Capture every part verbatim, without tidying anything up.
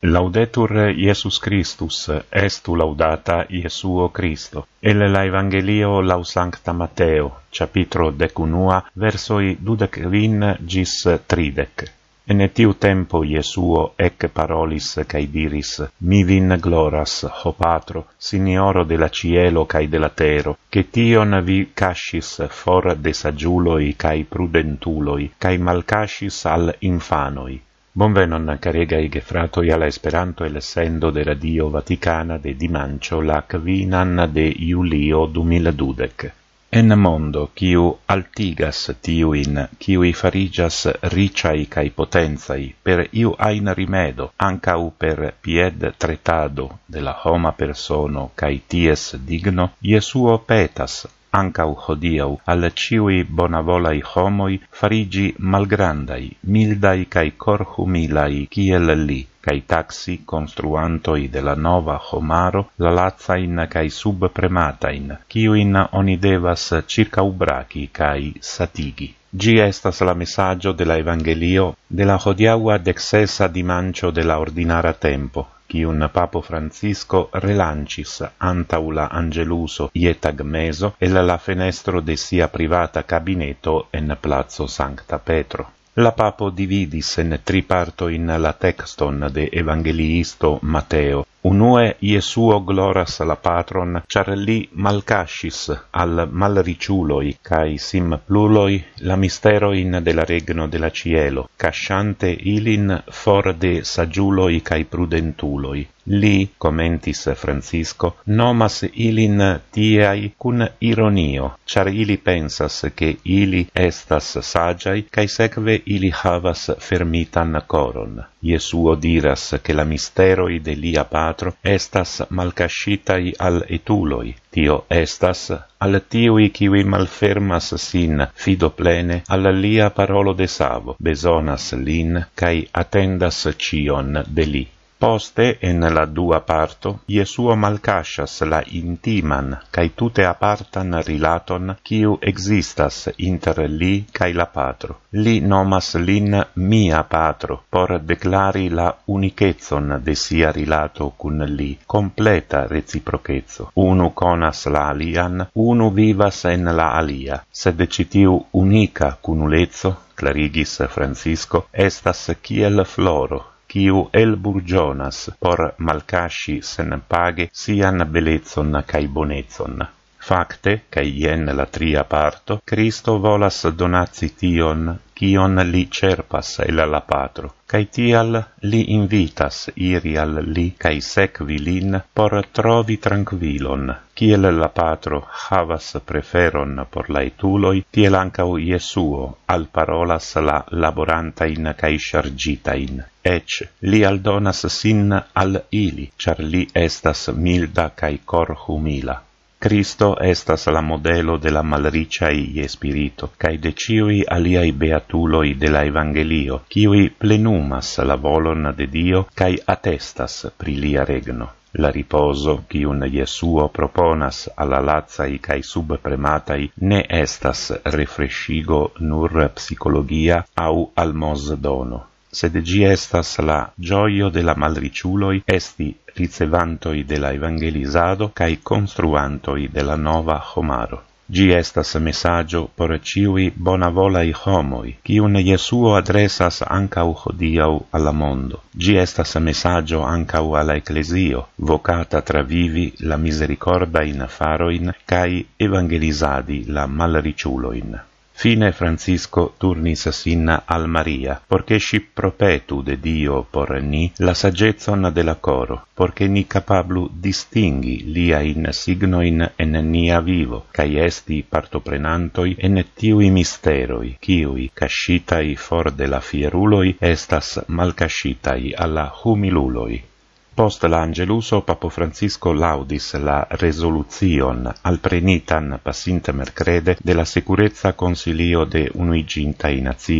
Laudetur Iesus Christus, estu laudata Iesuo Christo. El la Evangelio lau Sancta Matteo, capitro decunua, versoi dudecvin gis tridec. En tiu tempo Iesuo ec parolis cae diris, mi vin gloras, ho Patro, Signoro de la cielo cae de la tero, che tion vi cascis for de sagiuloi cae prudentuloi, cae malcascis al infanoi. Bonvenon, caregai gefratoi alla Esperanto el sendo de Radio Vaticana de dimancio la quinan de Iulio du mil dudec. En mondo, quiu altigas tiuin, quiui farigas ricai cae potenzai, per iu ain rimedo, ancau per pied tretado de la homa persono cae ties digno, Iesuo petas, ancau hodiau, al ciui bonavolai homoi farigi malgrandai, mildai cae cor humilai, ciel li, cae taxi construantoi de la nova homaro, la lazzain cae subprematain, ciuin oni devas circa ubraci cae satigi. Gi estas la messaggio de la Evangelio de la hodiaua dexesa dimancio de la ordinara tempo, cium Papo Francisco relancis antau la Angeluso ietagmeso e la fenestro de sia privata cabineto en Plazo Sancta Petro. La Papo dividis en tri parto in la texton de Evangeliisto Matteo. Unue Iesuo gloras la Patron, char li malcascis al malriciuloi cae simpluloi la misteroin de la regno de la cielo, casciante ilin for de sagiuloi cae prudentuloi. Li, commentis Francisco, nomas ilin tiai cun ironio, char ili pensas che ili estas sagiai, cae sekve ili havas fermitan coron. Iesuo diras che la misteroi de lia Patro estas malcascitai al etuloi. Tio estas al tiui kiwi malfermas sin fido plene al lia parolo de savo, besonas lin, cae attendas cion de li. Poste, en la dua parto, Iesuo malcascias la intiman cae tute apartan rilaton quiu existas inter li cae la Patro. Li nomas lin mia Patro, por declari la unichezon de sia rilato cun li, completa reciprocezzo. Unu conas la alian, unu vivas en la alia, sed citiu unica cunulezzo, clarigis Francisco, estas kiel floro, quiu el burgionas por malcasci sen page sian belezzon cae bonezon. Facte, cae ien la tria parto, Cristo volas donazi tion, cion li cerpas el la Patro, cae tial li invitas iri al li cae sekvi lin por trovi tranquilon. Ciel la Patro havas preferon por la etuloi, tiel ancau Iesuo al parolas la laborantain cae chargitain. Ec li aldonas sin al ili, char li estas milda cae cor humila. Cristo estas la modelo de la malriciai spirito, cae de ciui aliai beatuloi de la Evangelio, ciui plenumas la volon de Dio, cae attestas pri lia regno. La riposo, cium Iesuo proponas alla lazzai cae subprematai, ne estas refrescigo nur psicologia au almos dono, sed gi estas la gioio de la malriciuloi esti ricevantoi de la evangelizado cae construantoi de la nova homaro. Gi estas messaggio por ciui bonavolai homoi, cium Iesuo adressas ancau hodiau alla mondo. Gi estas messaggio ancau alla Ecclesio, vocata tra vivi la misericorda in faroin cae evangelizadi la malriciuloin. Fine Francisco turnis sin al Maria, porche si propetu de Dio por ni la sagezzon de la coro, porche ni capablu distinghi lia in signoin en nia vivo, cae esti partoprenantoi en tiui misteroi, ciui, cascitai for de la fieruloi, estas malcascitai alla humiluloi. Post l'Angeluso, Papo Francisco laudis la resoluzion alprenitan passinte mercrede de la Securezza Consilio de Unuigintai Nazioi.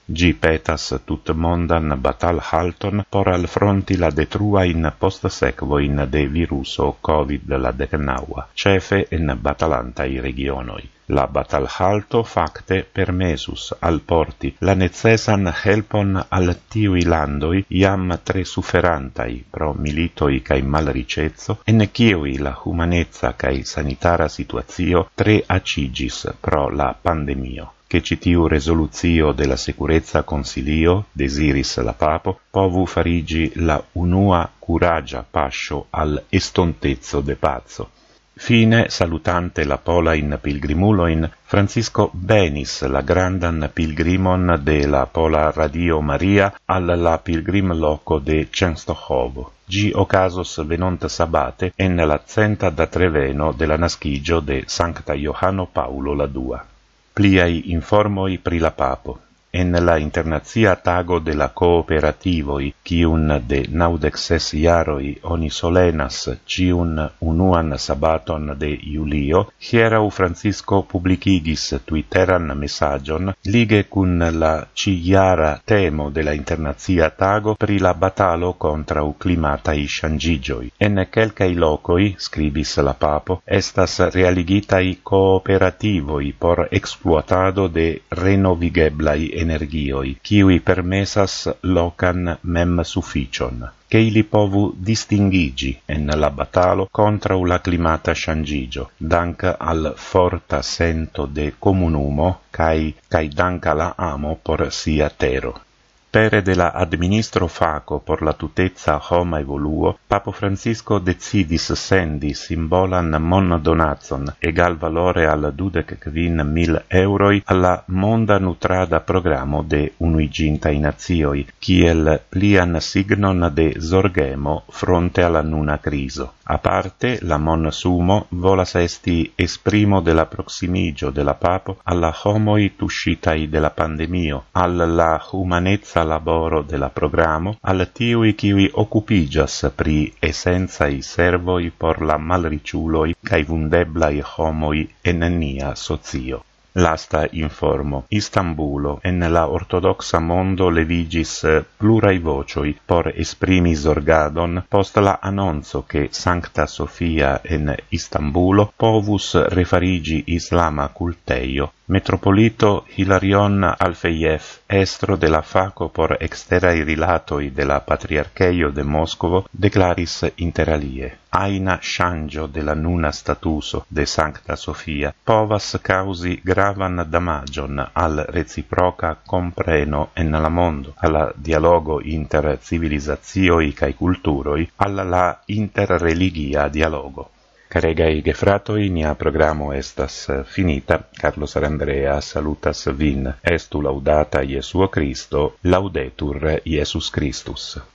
gi petas tut mondan batal halton por al fronti la detrua in post sequo in de viruso covid la decnaua, cefe in batalantai regionoi. La batalhalto facte permesus al porti la necesan helpon al tiui landoi iam tre sufferantai pro militoi cae malricezzo, en ciui la humanezza cae sanitara situazio tre acigis pro la pandemio. Che citiu resoluzio de la securezza consilio, desiris la papo, povu farigi la unua curagia pascio al estontezzo de pazzo. Fine, salutante la pola in pilgrimuloin, Francisco benis la grandan pilgrimon de la Pola Radio Maria al la pilgrim loco de Częstochowo. Gi ocasos venont sabate en la centa da treveno de la nascigio de Sancta Johano Paulo la Dua. Pliai informoi pri la papo. En la internazia tago de la cooperativoi, ciun de naudec ses iaroi oni solenas ciun unuan sabaton de Iulio, hierau Francisco publicigis twitteran messagion lige cun la ciiara temo de la internazia tago pri la batalo contra u climatai shangigioi. En quelcai locoi, scribis la papo, estas realigitai cooperativoi por exploatado de renovigeblai energioi, kiui permesas locan mem sufficion, che ili povu distingigi en la batalo contra la climata shangigio, dank al forta sento de comunumo, cae, cae dank la amo por sia tero. Pere de la administro faco por la tutezza homa evoluo, Papo Francisco decidis sendi simbolan mon donazon egal valore al dudec quin mil euroi alla monda nutrada programo de unuigintai nazioi, kiel plian signon de zorgemo fronte alla nuna criso. A parte, la mon sumo volas esti esprimo de la proximigio de la papo alla homoi tuscitai de la pandemio, alla humanezza laboro de la programo, al tiui kiui occupigas pri essenzai servoi por la malriciuloi cae vundeblai homoi en nia socio. Lasta informo, Istanbulo, en la ortodoxa mondo levigis plurai vocioi por esprimi zorgadon post la annonzo che Sancta Sofia en Istanbulo povus refarigi islama culteio. Metropolito Hilarion Alfeyev, estro de la faco por exterai rilatoi de la Patriarcheio de Moscovo, declaris inter alie: aina shangio de la nuna statuso de Sancta Sofia povas causi gravan damagion al reciproca compreno en la mondo, alla dialogo inter civilizatioi cae culturoi, alla la interreligia dialogo. Caregai gefratoi, nia programo estas finita. Carlos Arandrea salutas vin. Estu laudata Iesuo Christo, laudetur Iesus Christus.